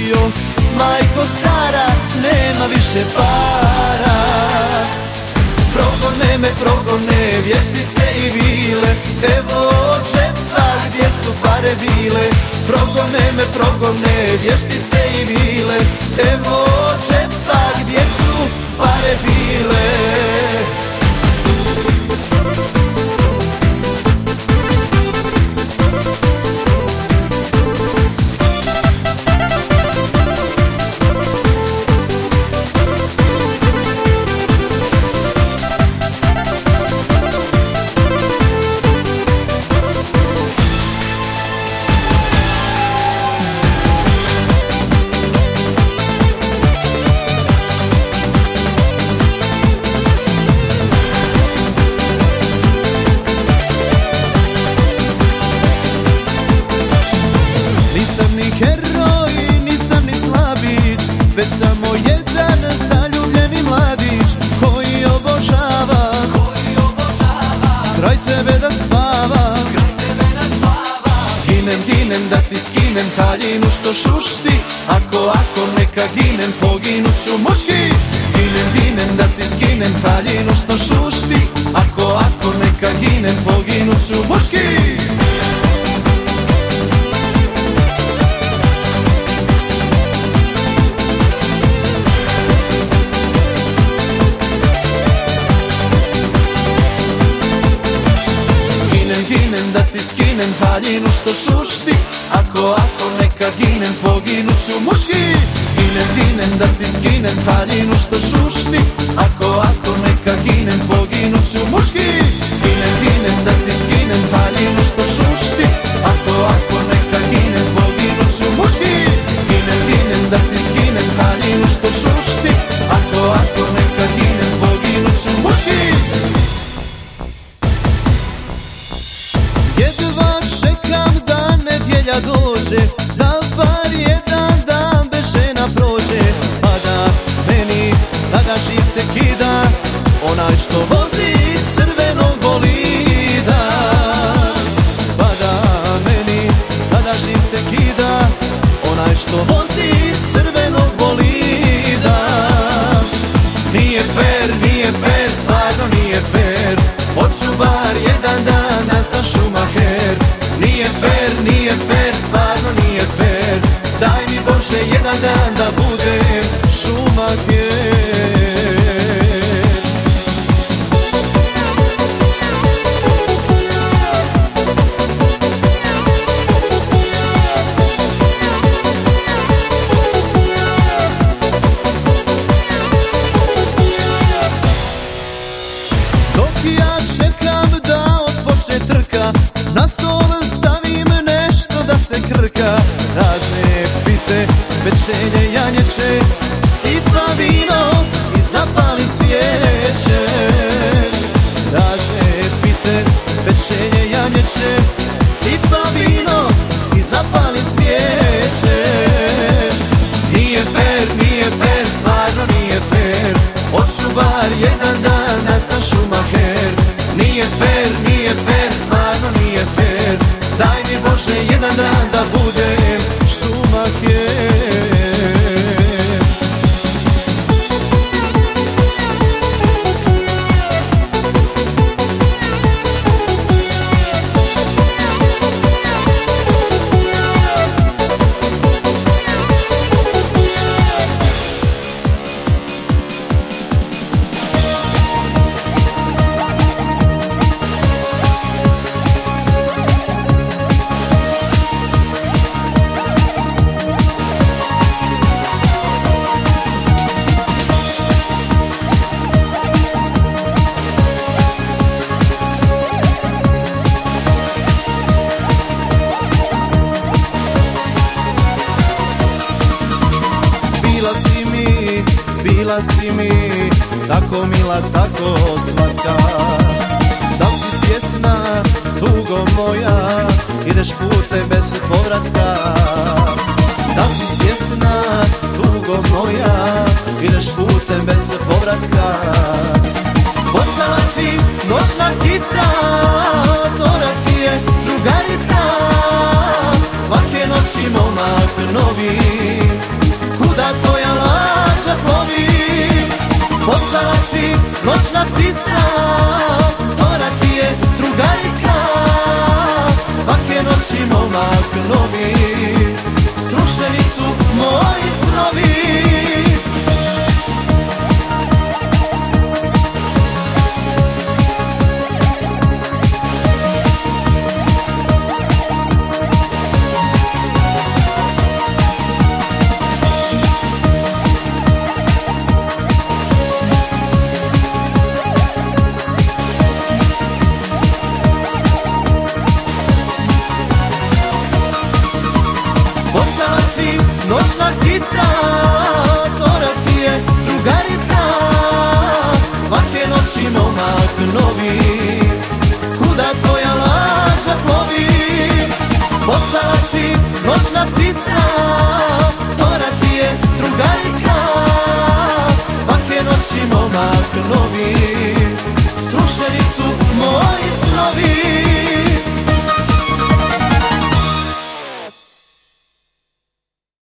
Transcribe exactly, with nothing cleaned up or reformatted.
završio. Majko stara, nema više para. Progone me, progone vještice i vile, evo džepa gdje su pare bile. Progone me, progone vještice i vile, evo džepa gdje su pare bile. Već samo jedan zaljubljeni mladić koji obožava, koji obožava kraj tebe da spava, kraj tebe da spava. Ginem, ginem da ti skinem haljinu što šušti, ako, ako neka ginem poginut ću muški. Ginem, ginem da ti skinem haljinu što šušti, ako, ako neka ginem poginut ću muški. Da ti skinem haljinu što šušti, ako, ako neka ginem poginut ću muški. Ginem, ginem da ti skinem haljinu što šušti, ako, ako neka ginem poginut ću muški. Ginem, ginem da ti skinem haljinu što šušti, ako, ako neka ginem poginut ću muški. Ginem, ginem da ti skinem haljinu što šušti, ako, ako neka ginem poginut ću muški. Jedva čekam da nedjelja dođe, da bar jedan dan bez žena prođe, pa da meni tada živce kida onaj što vozi crvenog bolida. Pa da meni tada živce kida onaj što vozi crvenog bolida. Nije fair, nije fair, stvarno nije fair, hoću bar jedan dan da sam Schumacher. Nije fair, nije fair, stvarno nije fair, daj mi Bože jedan dan da budem Schumacher. Ja čekam da otpočne trka, na stol stavim nešto da se krka. Razne pite, pečenje, janjeće, sipa vino i zapali svijeće. Razne pite, pečenje, janjeće, sipa vino i zapali svijeće. Nije fair, nije fair, stvarno nije fair, hoću bar jedan dan da sam Schumacher. Nije fair, nije fair, stvarno nije fair, daj mi Bože jedan dan da budem Schumacher. Bila si mi tako mila, tako slatka. Da li si svjesna, tugo moja, ideš putem bez povratka. Da li si svjesna, tugo moja, ideš putem bez povratka. Postala si noćna ptica, zora ti je drugarica, svake noći momak novi. ptica, zora ti je drugarica. Svake noći momak novi, srušeni su moji snovi. Postala si noćna ptica, zora ti je drugarica. Svake noći momak novi, kuda tvoja lađa plovi. Postala si noćna ptica,